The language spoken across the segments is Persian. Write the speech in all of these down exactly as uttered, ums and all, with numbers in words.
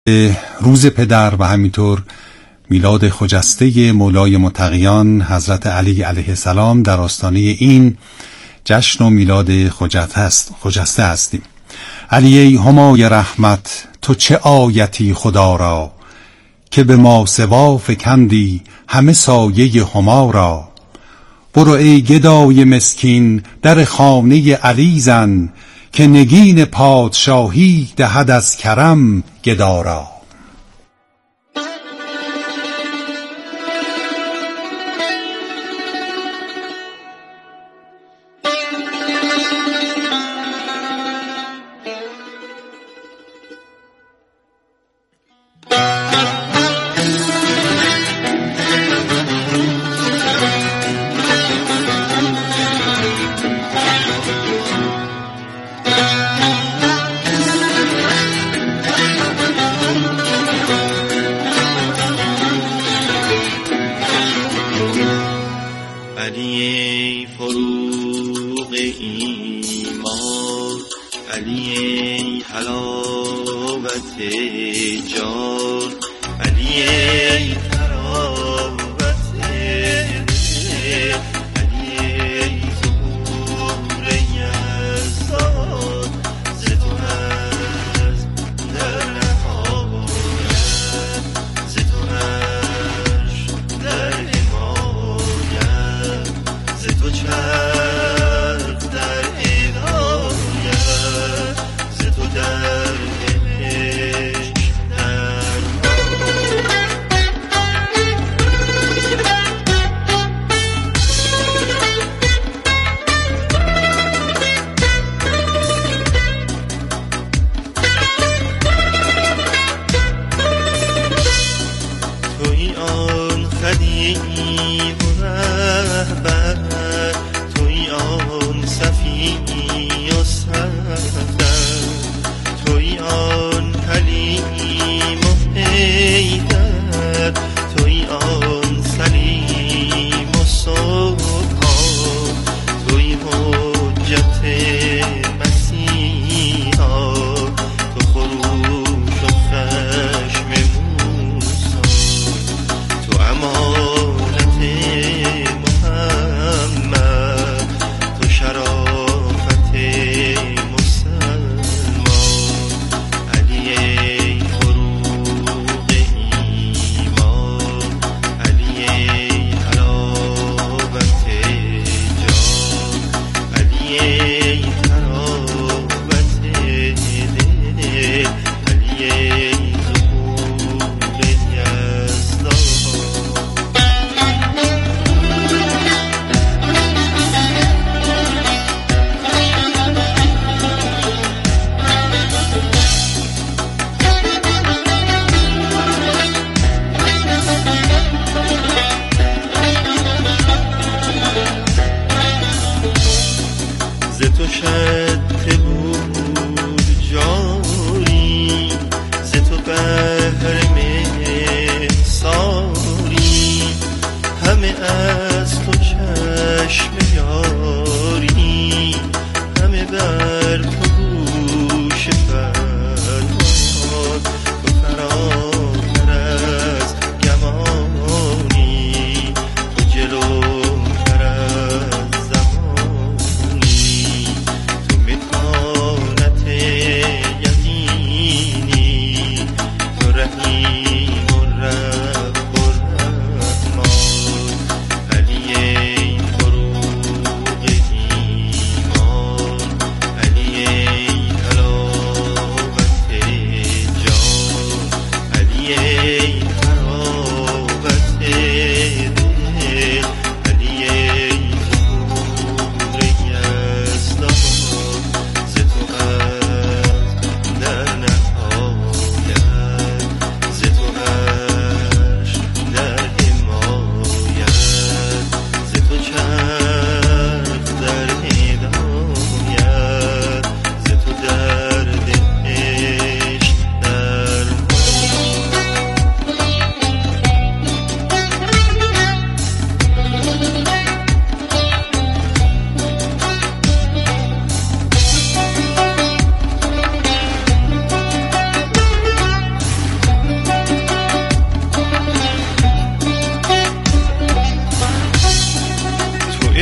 روز پدر و همینطور میلاد خجسته مولای متقیان حضرت علی علیه السلام در آستانه این جشن و میلاد خجسته هستیم. علی ای همای رحمت، تو چه آیتی خدا را، که به ما سوا فکندی همه سایه هما را. برو ای گدای مسکین در خانه علی زن، که نگین پادشاهی دهد از کرم گدا را. علی فروغ ایمان، علی حلاوت جان، علی تراوت دل، علی ظهور یزدان. ز تو هست در نهایت، ز تو هست در حمایت، ز تو چرخ در هدایت، ز تو در عشق در تویی آن خدیو و رهبر، تویی آن صفی و صفدر، تویی آن حلیم و حیدر، تویی آن سلیم و سبحان، تویی حجت مسیحا، تو خروش و خشم موسی، تو امانت محمد، تو شرافت مسلمان. علی ای فروغ ایمان، علی ای حلاوت جان، علی ای تراوت دل، علی ای ظهور یزدان. ز تو شد بود جاری، ز تو بهر ساری، همه از تو چشم یاری، همه بر تو گوش فرمان. تو فراتر از گمانی، تو جلوتر از زمانی، تو متانت یقینی، تو رحیم و رب و رحمان. علی ای فروغ ایمان، علی ای حلاوت جان، علی ای تراوت دل، علی ای ظهور یزدان. ز تو هست در نهایت، ز تو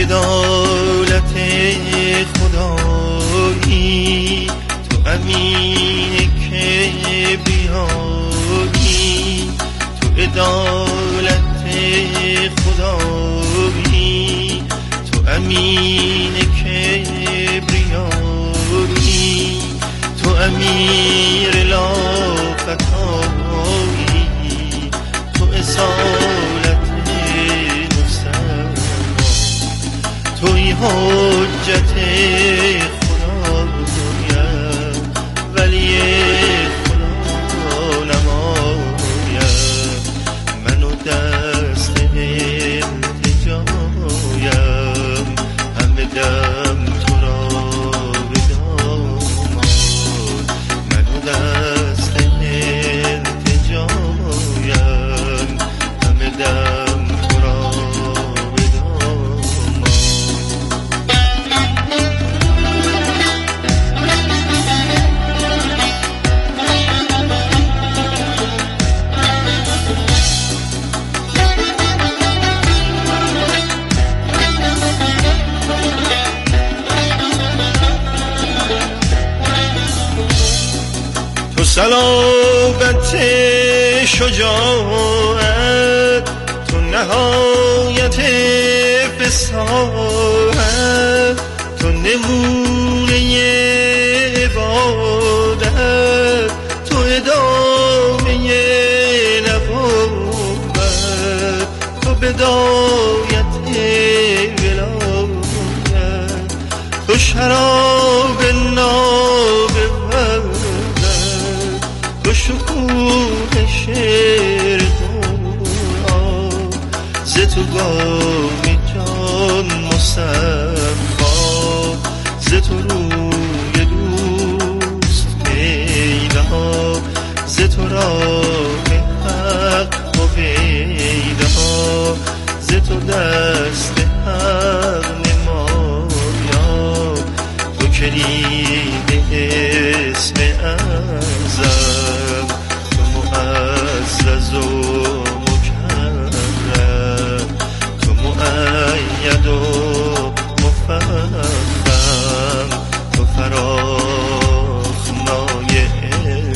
عدالت خدایی، تو امین کبریایی، تو عدالت خدایی، تو امین کبریایی، تو امیر لافتایی، تو اصالت نصرت، توی حجت خدایم، ولی خدا نمایم، منو دست التجایم، همه دم تو را به داماد، منو دست التجایم، همه دم تو را به داماد. تو صلابت شجاعت، تو نهایت فصاحت، تو نمونه عبادت، تو ادامه نبوت، تو بدایت ولایت، تو شراب ناب تو شکوه شعر قرآن، ز تو گام جان مصفا، ز تو روی دوست پیدا، ز تو راه حق هویدا، ز تو دست حق نمایا، تو کلید اسم اعظم، تو معزز و مکرم، تو مؤید و مفخم، تو فراخ نایع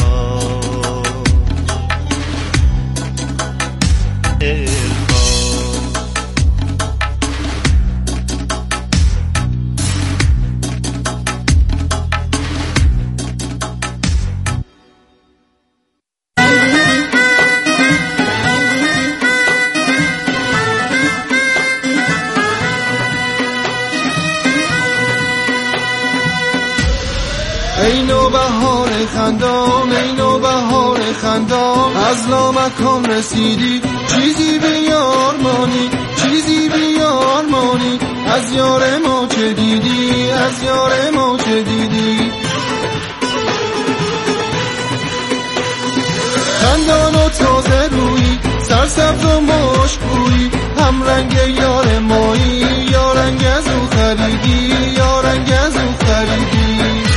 ای نوبهار خندان، ای نوبهار خندان، از لامکان رسیدی، چیزی بیار مانی، چیزی بیار مانی، از یار ما چه دیدی، از یار ما چه دیدی. خندان و تازه روی، سرسبز و مشکوی، هم رنگ یار مایی، یا رنگ از او خریدی، یا رنگ از او خریدی.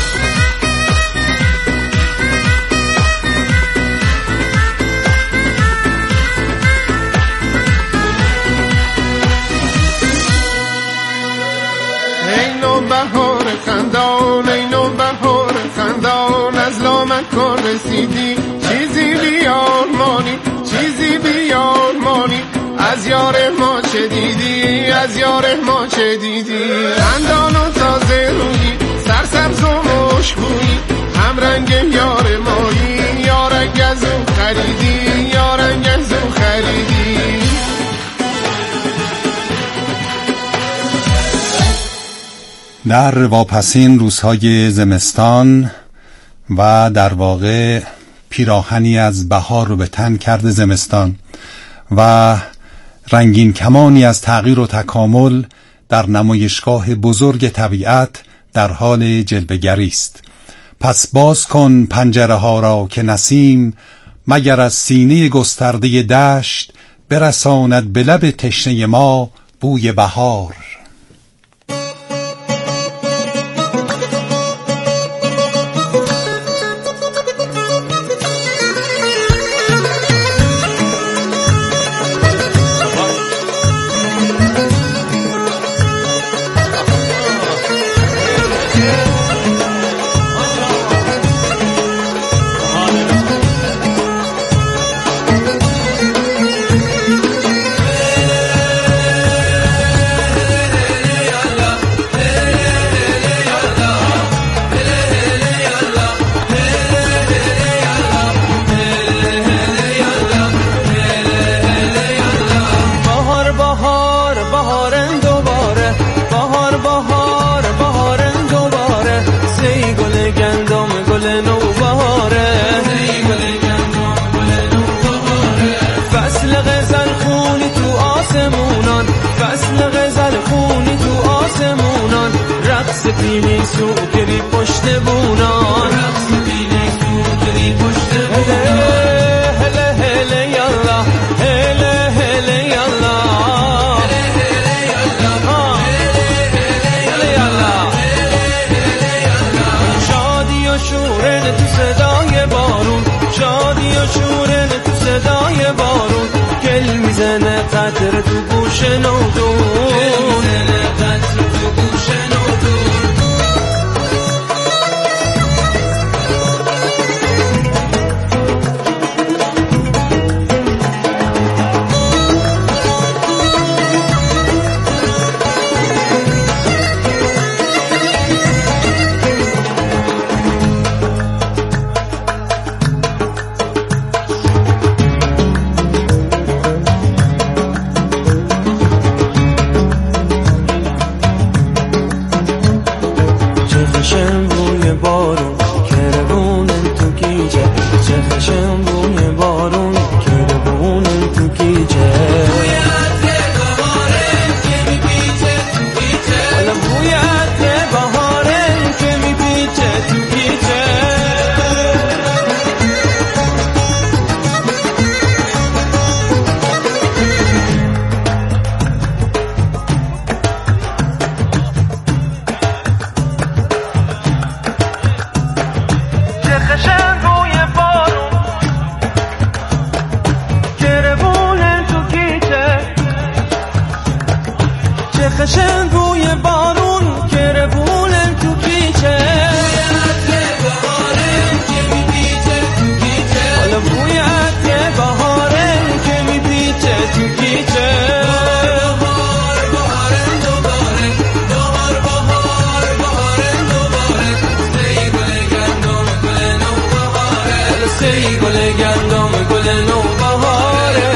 بهار خندان، ای نو بهار خندان، از لامکان رسیدی، چیزی بیار مانی، چیزی بیار مانی، از یار ما چه دیدی، از یار ما چه دیدی. خندان و تازه روی، سرسبز و مشکوی، هم رنگ یار مایی، یا رنگ از او خریدی، یا رنگ از او خریدی. در واپسین روزهای زمستان و در واقع پیراهنی از بهار رو به تن کرده زمستان و رنگین کمانی از تغییر و تکامل در نمایشگاه بزرگ طبیعت در حال جلوه‌گری است. پس باز کن پنجره ها را که نسیم مگر از سینه گسترده دشت برساند به لب تشنه ما بوی بهار. پشت بونان رقص بینک سوتری پشت بونان هله هله یالا هله هله یالا هله یالا شادی و شورن تو صدای بارون شادی و شورن تو صدای بارون گل میزنه قطر تو گوش نودون قطر تو گوش نودون خشن روی بارون که ربونن تو پیچه حالا بوی عطر بهاره که میپیچه تو پیچه بهار بهار دوباره بهار بهار بهار دوباره سی گل گندم گل نو بهاره سی گل گندم گل نو بهاره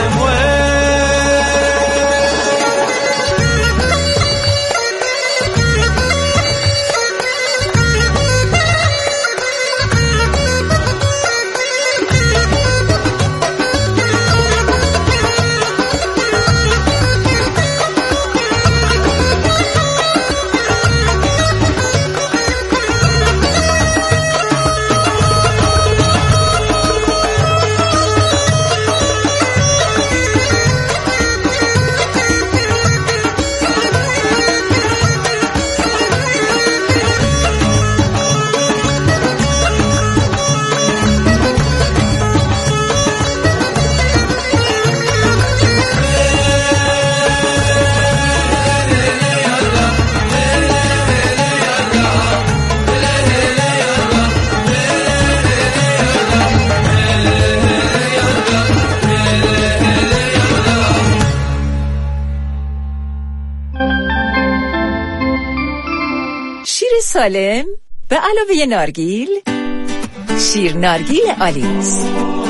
سالم به علاوه نارگیل شیر نارگیل آلیس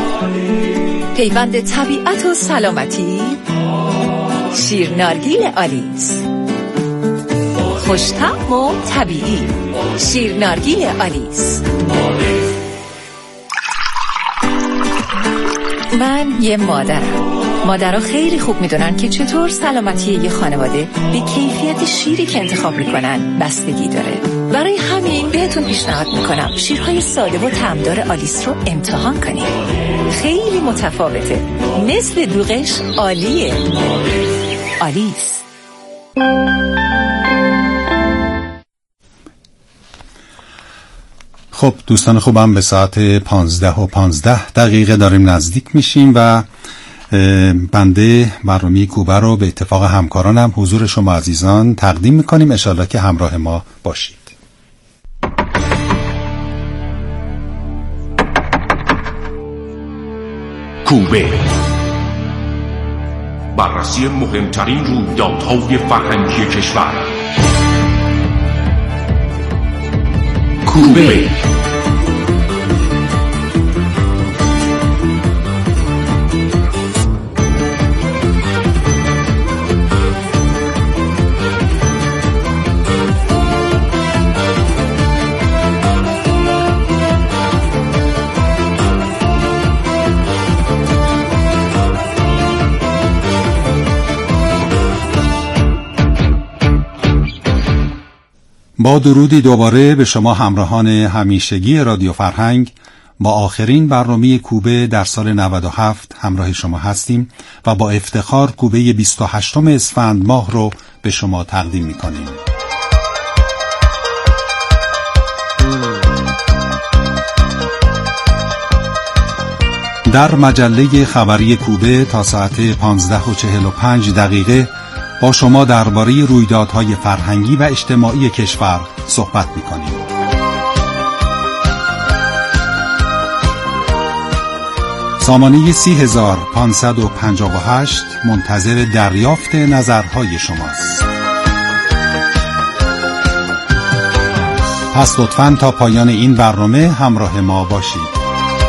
پیوند طبیعت و سلامتی شیر نارگیل آلیس خوش‌طعم و طبیعی شیر نارگیل آلیس. من یه مادرم. مادرها خیلی خوب میدونن که چطور سلامتی یه خانواده به کیفیت شیری که انتخاب میکنن بستگی داره. برای همین بهتون پیشنهاد میکنم شیرهای ساده و طعمدار آلیس رو امتحان کنید. خیلی متفاوته، مثل دوغش عالیه. آلیس. خب دوستان خوبم، به ساعت پانزده و پانزده دقیقه داریم نزدیک میشیم و بنده برنامه کوبه رو به اتفاق همکارانم حضور شما عزیزان تقدیم میکنیم. انشالله که همراه ما باشید. کوبه، بررسی مهمترین رویدادهای فرهنگی کشور. کوبه با درودی دوباره به شما همراهان همیشگی رادیو فرهنگ، با آخرین برنامه کوبه در سال نود و هفت همراه شما هستیم و با افتخار کوبه بیست و هشتم اسفند ماه رو به شما تقدیم می‌کنیم. در مجله خبری کوبه تا ساعت پانزده و چهل و پنج دقیقه با شما درباره رویدادهای فرهنگی و اجتماعی کشور صحبت می‌کنیم. سامانه سی هزار پانصد و پنجاه و هشت منتظر دریافت نظرهای شماست. پس لطفاً تا پایان این برنامه همراه ما باشید.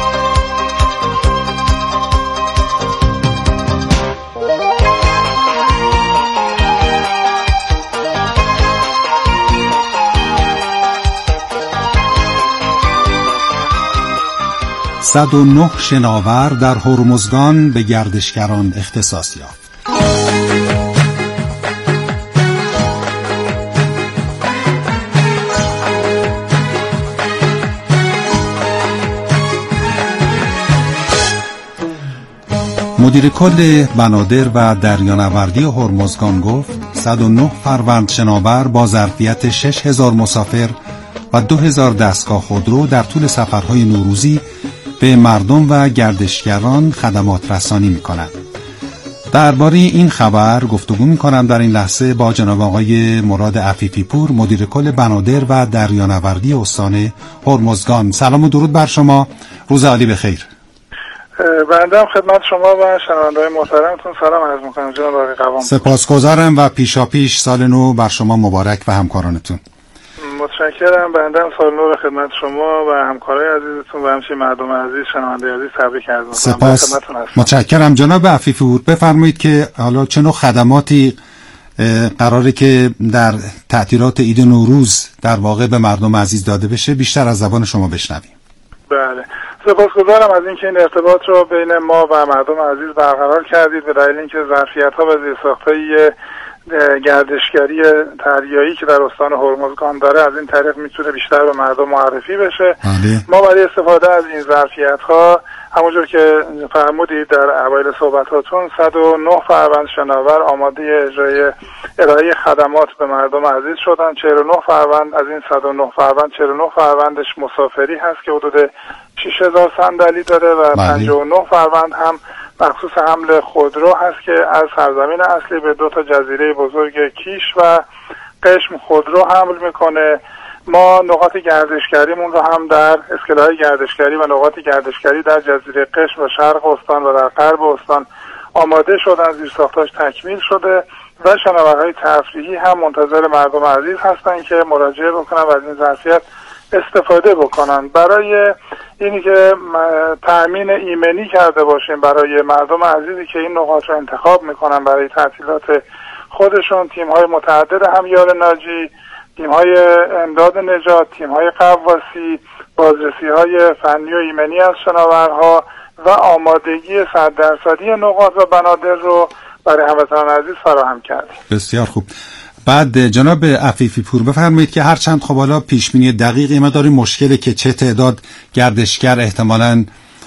صد و نه شناور در هرمزگان به گردشگران اختصاص یافت. مدیر کل بنادر و دریانوردی هرمزگان گفت صد و نه فروند شناور با ظرفیت شش هزار مسافر و دو هزار دستگاه خودرو در طول سفرهای نوروزی به مردم و گردشگران خدمات رسانی می‌کنند. درباره این خبر گفتگو می‌کنم در این لحظه با جناب آقای مراد عفیفی پور، مدیر کل بنادر و دریانوردی استان هرمزگان. سلام و درود بر شما، روز عالی بخیر. بنده هم خدمت شما و شنونده‌های محترمتون سلام عرض می‌کنم جناب آقای قوام. سپاسگزارم و پیشاپیش سال نو بر شما مبارک و همکارانتون. متشکرم. بنده هم سال نو به خدمت شما و همکارای عزیزتون و همچنین مردم عزیز، شنونده عزیز تبریک عرض می‌کنم. سپاس. متشکرم. جناب عفیفی پور، بفرمایید که حالا چه نوع خدماتی قراره که در تعطیلات عید نوروز در واقع به مردم عزیز داده بشه، بیشتر از زبان شما بشنویم. بله، سپاسگزارم از اینکه این ارتباط رو بین ما و مردم عزیز برقرار کردید به دلیل اینکه ظرفیت‌ها و زیرساخت‌های گردشگری دریایی که در استان هرمزگان داره از این طریق میتونه بیشتر به مردم معرفی بشه. بله. ما برای استفاده از این ظرفیت‌ها همونجور که فرمودید در اوایل صحبتاتون صد و نه فروند شناور آماده اجرای ارائه خدمات به مردم عزیز شدن. چهل و نه فروند از این صد و نه فروند چهل و نه فروندش مسافری هست که حدود شش هزار صندلی داره و پنجاه و نه فروند هم مخصوص حمل خودرو هست که از سرزمین اصلی به دو تا جزیره بزرگ کیش و قشم خودرو حمل میکنه. ما نقاط گردشگریمون رو هم در اسکله‌های گردشگری و نقاط گردشگری در جزیره قشم و شرق استان و در غرب استان آماده شدن، زیرساختاش تکمیل شده و شناورهای تفریحی هم منتظر مردم عزیز هستن که مراجعه بکنن و از این ظرفیت استفاده بکنن. برای اینی که تأمین ایمنی کرده باشیم برای مردم عزیزی که این نقاط رو انتخاب میکنن برای تعطیلات خودشون، تیم‌های متعدد همیار ناجی، تیم‌های امداد نجات، تیم‌های قواسی، بازرسی‌های فنی و ایمنی از شناورها و آمادگی صد درصدی نقاط و بنادر رو برای هموطنان عزیز فراهم کرد. بسیار خوب. بعد جناب عفیفی پور بفرمایید که هرچند خب حالا پیش‌بینی دقیقی ما داریم مشکلی که چه تعداد گردشگر احتمالاً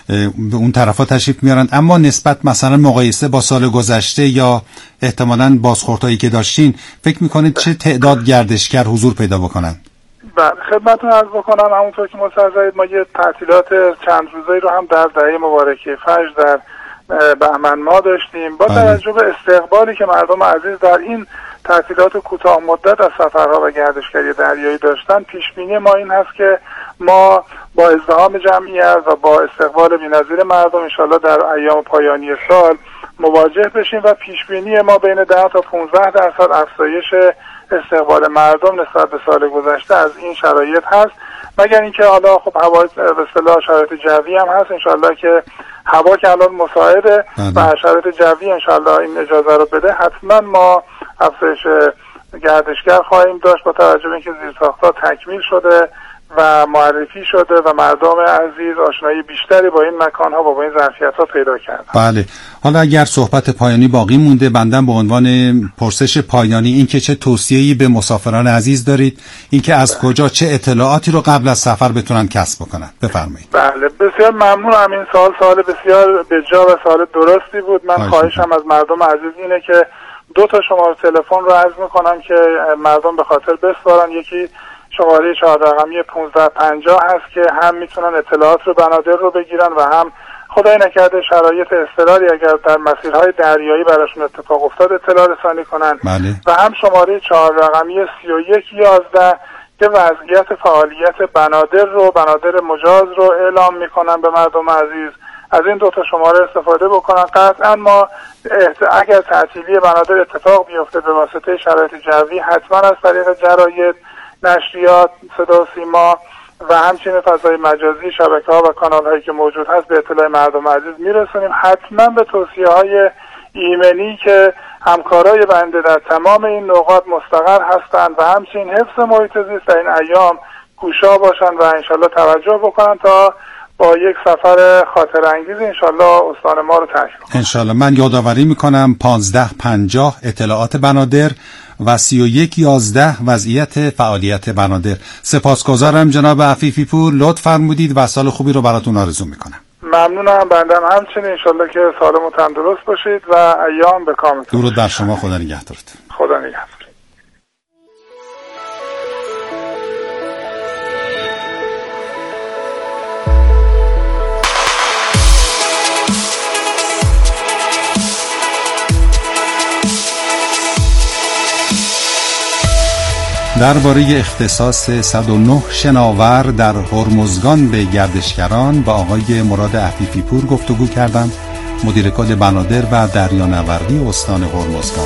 به اون طرفا تشریف میارن، اما نسبت مثلا مقایسه با سال گذشته یا احتمالاً بازخوردهایی که داشتین فکر میکنید چه تعداد گردشگر حضور پیدا بکنن؟ بله، خدمتتون عرض بکنم همونطور که مستحضرید ما یه تعطیلات چند روزه‌ای رو هم در دهه مبارکه فجر در بهمن ماه داشتیم. با توجه به استقبالی که مردم عزیز در این تعطیلات کوتاه مدت از سفرها و گردشگری دریایی داشتن، پیش بینی ما این هست که ما با ازدحام جمعیت و با استقبال بی‌نظیر مردم انشالله در ایام پایانی سال مواجه بشیم و پیش بینی ما بین ده تا پانزده درصد افزایش استقبال مردم نسبت به سال گذشته از این شرایط هست، مگر اینکه حالا خب هوا به اصطلاح شرایط جوی هم هست انشالله که هوا که الان مساعده و شرایط جوی انشالله این اجازه رو بده، حتما ما افزایش گردشگر خواهیم داشت با توجه به اینکه زیرساخت‌ها تکمیل شده و معرفی شده و مردم عزیز آشنایی بیشتری با این مکان‌ها و با این ظرفیت‌ها پیدا کردن. بله. حالا اگر صحبت پایانی باقی مونده، بندم به عنوان پرسش پایانی این که چه توصیه‌ای به مسافران عزیز دارید، این که از کجا چه اطلاعاتی رو قبل از سفر بتونن کسب بکنن؟ بفرمایید. بله، بسیار ممنونم. این سوال سوال بسیار بجا و سوال درستی بود. من خواهشم از مردم عزیز اینه که دو تا شماره تلفن رو عرض می‌کنم که مردم به خاطر بسپارن. یکی شماره چهار رقمی پانزده پنجاه هست که هم میتونن اطلاعات رو بنادر رو بگیرن و هم خدای نکرده شرایط اضطراری اگر در مسیرهای دریایی براشون اتفاق افتاد اطلاع رسانی کنن. بله. و هم شماره چهار رقمی سی و یک یازده که وضعیت فعالیت بنادر رو بنادر مجاز رو اعلام میکنن به مردم عزیز. از این دو تا شماره استفاده بکنن. قطعا ما اگر تعطیلی بنادر اتفاق بیفته به واسطه شرایط جوی حتما از طریق جراید، نشریات، صدا و سیما و همچنین فضای مجازی، شبکه‌ها و کانال‌هایی که موجود هست به اطلاع مردم عزیز میرسونیم. حتما به توصیه‌های ایمنی که همکارای بنده در تمام این نقاط مستقر هستند و همچنین حفظ محیط زیست در این ایام گوشا باشند و انشالله توجه بکنن تا با یک سفر خاطر انگیز انشالله استان ما رو ترک کنن. انشالله. من یادآوری میکنم پانزده پنجاه اطلاعات بنادر و سی و یک یازده وضعیت فعالیت بنادر. سپاسگزارم جناب عفیفی پور، لطف فرمودید و سال خوبی رو براتون آرزو میکنم. ممنونم. بندم همچنین انشالله که سالم و تندرست باشید و ایام به کامتون. درود بر شما. خدا نگهدارت. خدا نگهدار. درباره اختصاص صد و نه شناور در هرمزگان به گردشگران با آقای مراد عفیفی پور گفتگو کردم، مدیر کل بنادر و دریانوردی استان هرمزگان.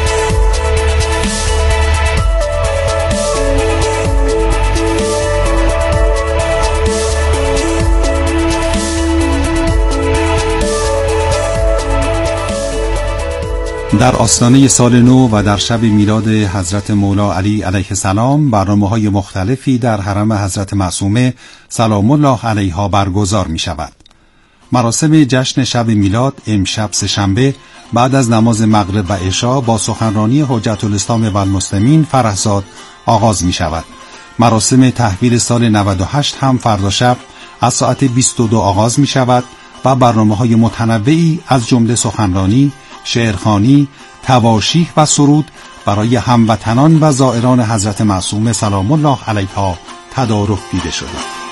در آستانه سال نو و در شب میلاد حضرت مولا علی علیه السلام برنامه‌های مختلفی در حرم حضرت معصومه سلام الله علیها برگزار می شود. مراسم جشن شب میلاد امشب سه‌شنبه بعد از نماز مغرب و عشا با سخنرانی حجت الاسلام و المسلمین فرهزاد آغاز می شود. مراسم تحویل سال نود و هشت هم فردا شب از ساعت بیست و دو آغاز می شود و برنامه‌های متنوعی از جمله سخنرانی، شعرخوانی، تواشیح و سرود برای هموطنان و زائران حضرت معصومه سلام الله علیها تدارک دیده شده.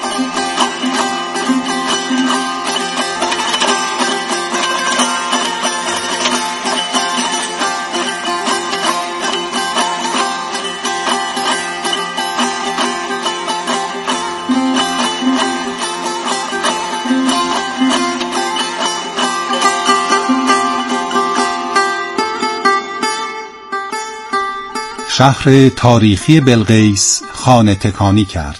شهر تاریخی بلقیس خانه تکانی کرد.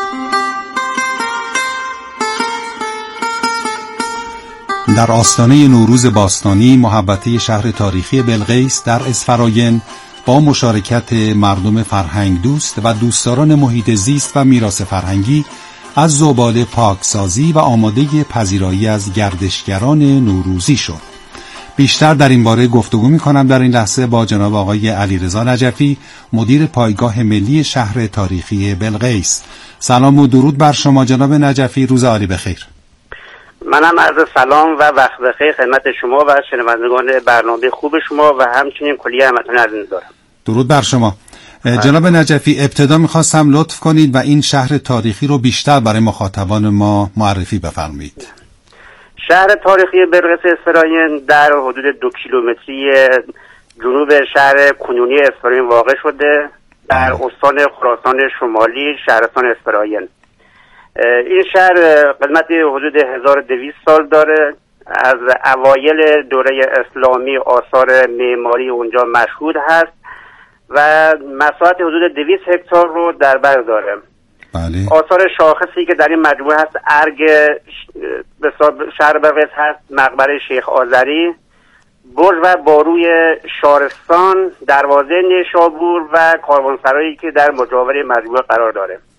در آستانه نوروز باستانی محوطه شهر تاریخی بلقیس در اسفراین با مشارکت مردم فرهنگ دوست و دوستداران محیط زیست و میراث فرهنگی از زباله پاکسازی و آماده پذیرایی از گردشگران نوروزی شد. بیشتر در این باره گفتگو می‌کنم در این لحظه با جناب آقای علیرضا نجفی، مدیر پایگاه ملی شهر تاریخی بلقیس. سلام و درود بر شما جناب نجفی، روز عالی بخیر. منم عرض سلام و وقت بخیر خدمت شما و شنوندگان برنامه خوب شما و همچنین کلیه همتون عرض دارم. درود بر شما. جناب نجفی، ابتدا می‌خواستم لطف کنید و این شهر تاریخی رو بیشتر برای مخاطبان ما معرفی بفرمایید. شهر تاریخی بلقیس اسفراین در حدود دو کیلومتری جنوب شهر کنونی اسفراین واقع شده در استان خراسان شمالی شهرستان اسفراین. این شهر قدمت حدود هزار و دویست سال داره. از اوایل دوره اسلامی آثار معماری اونجا مشهود هست و مساحت حدود دویست هکتار رو در بر داره. بله. آثار شاخصی که در این مجموعه هست ارگ شهر بلقیس هست، مقبره شیخ آذری، برج و باروی شارستان، دروازه نیشابور و کاروانسرایی که در مجاور مجموعه قرار داره.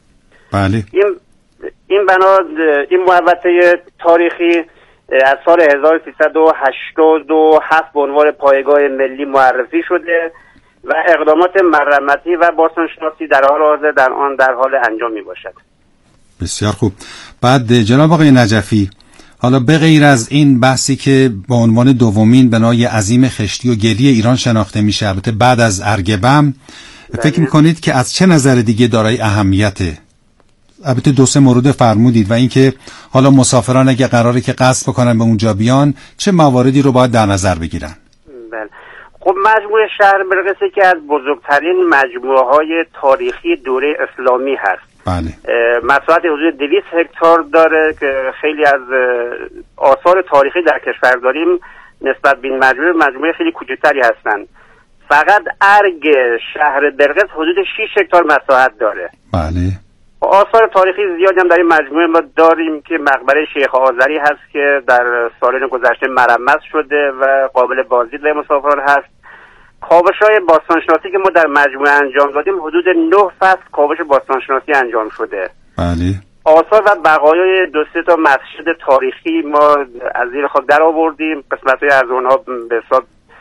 بله. این این بنا این محوطه تاریخی از سال هزار و سیصد و هشتاد و هفت به عنوان پایگاه ملی معرفی شده و اقدامات مرمتی و باستانشناسی در حال حاضر در آن در حال انجام می باشد. بسیار خوب. بعد جناب آقای نجفی، حالا به غیر از این بحثی که با عنوان دومین بنای عظیم خشتی و گلی ایران شناخته میشه، البته بعد از ارگبم، فکر میکنید که از چه نظر دیگه دارای اهمیته؟ البته دو سه مورد فرمودید و اینکه حالا مسافران اگه قراره که قصد بکنن به اونجا بیان چه مواردی رو باید در نظر بگیرن؟ بله. خب مجموعه شهر برقص که از بزرگترین مجموعه های تاریخی دوره اسلامی هست. بله. مساحت حدود دویست هکتار داره که خیلی از آثار تاریخی در کشور داریم نسبت به این مجموعه مجموعه خیلی کوچکتری هستند. فقط ارگ شهر برقص حدود شش هکتار مساحت داره. بله. آثار تاریخی زیادی هم در این مجموعه ما داریم که مقبره شیخ آذری هست که در سالین گذشته مرمت شده و قابل بازدید به مسافران هست. کاوش‌های باستانشناسی که ما در مجموعه انجام دادیم حدود نه فصل کاوش باستانشناسی انجام شده. بله. آثار و بقایای دو سه تا مسجد تاریخی ما از زیر خاک در آوردیم. قسمت‌های از اونها به حساب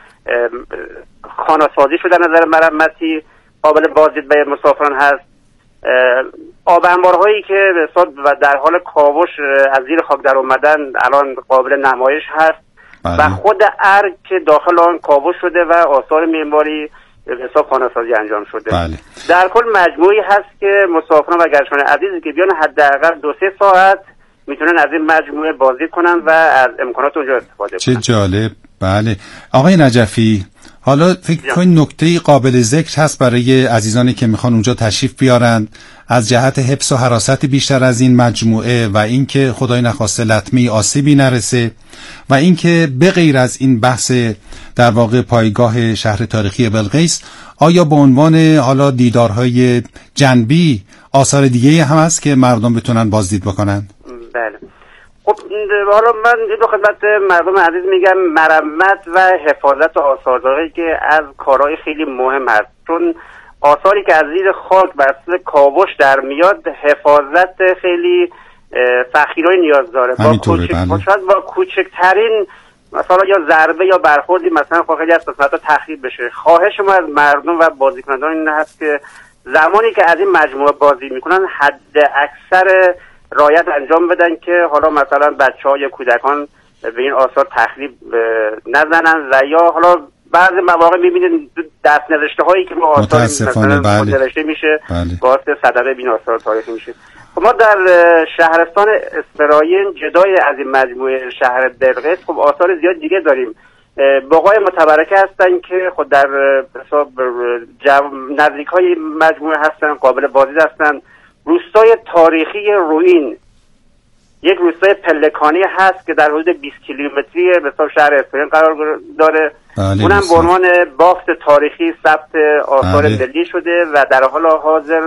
خانه‌سازی شده نظر مرمتی قابل بازدید به مسافران هست. آب انبارهایی که به حساب و در حال کاوش از زیر خاک در اومدن الان قابل نمایش هست. بله. و خود ارگ که داخل آن کاوش شده و آثار معماری به حساب خانه‌سازی انجام شده. بله. در کل مجموعی هست که مسافران و گردشگران عزیزی که بیان حداقل دو سه ساعت میتونن از این مجموعه بازدید کنن و از امکانات اونجا استفاده چه کنن. چه جالب. بله. آقای نجفی، حالا فکر کنید نکته قابل ذکر هست برای عزیزانی که میخوان اونجا تشریف بیارن از جهت حفظ و حراست بیشتر از این مجموعه و اینکه خدای نخواسته لطمه آسیبی نرسه و اینکه به غیر از این بحث در واقع پایگاه شهر تاریخی بلقیس آیا به عنوان حالا دیدارهای جنبی آثار دیگه هم هست که مردم بتونن بازدید بکنن؟ بله. خب حالا من دو خدمت مردم عزیز میگم مرمت و حفاظت آثارداری که از کارهای خیلی مهم هست، چون آثاری که از زیر خاک بر اساس کاوش در میاد حفاظت خیلی سختگیری نیاز داره. با کوچک بله. با کوچکترین مثلا یا ضربه یا برخوردی مثلا خیلی از قسمت‌ها تخریب بشه. خواهش ما از مردم و بازیکنان این هست که زمانی که از این مجموعه بازی میکنن حد اکثر رعایت انجام بدن که حالا مثلا بچه‌ها یا کودکان به این آثار تخریب نزنن و یا حالا بعضی مواقع می‌بینید دست نوشته هایی که با آثار مثلا بله. نوشته میشه بله. باعث صدمه به این آثار تاریخی میشه. خب ما در شهرستان اسفراین جدای از این مجموعه شهر برقص خب آثار زیاد دیگه داریم. بقای متبرکه هستن که خود در حساب نزدیک های مجموعه هستن، قابل بازدید هستن. روستای تاریخی روئین یک روستای پلکانی هست که در حدود بیست کیلومتری به حساب شهر اسفراین قرار داره. بله. اونم به عنوان بافت تاریخی ثبت آثار بله. ملی شده و در حال حاضر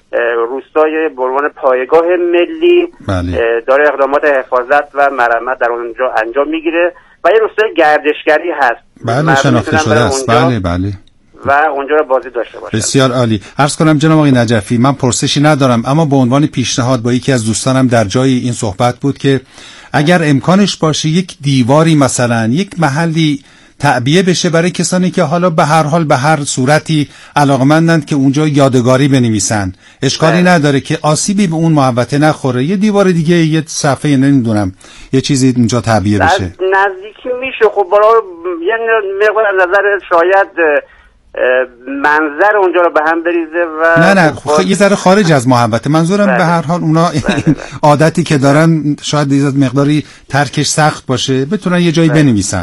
روستای به عنوان پایگاه ملی بله. داره اقدامات حفاظت و مرمت در اونجا انجام میگیره و یه روستای گردشگری هست. بله شناخته شده است. بله بله. و اونجا رو بازدید داشته باشه. بسیار عالی. عرض کنم جناب آقای نجفی، من پرسشی ندارم اما به عنوان پیشنهاد با یکی از دوستانم در جای این صحبت بود که اگر امکانش باشه یک دیواری مثلا یک محلی تعبیه بشه برای کسانی که حالا به هر حال به هر صورتی علاقمندند که اونجا یادگاری بنویسن، اشکالی بله. نداره که آسیبی به اون محوطه نخوره. یه دیوار دیگه یه صفحه نمیدونم یه چیزی اونجا تعبیه بشه. نزدیکی میشه. خب برای یه مقدار از نظر شاید منظر اونجا رو به هم بریزه و نه نه خب یه ذره خارج از محوطه. منظورم بله. به هر حال اونا بله بله. عادتی که دارن شاید یه مقداری ترکش سخت باشه بتونن یه جایی بله. بنویسن.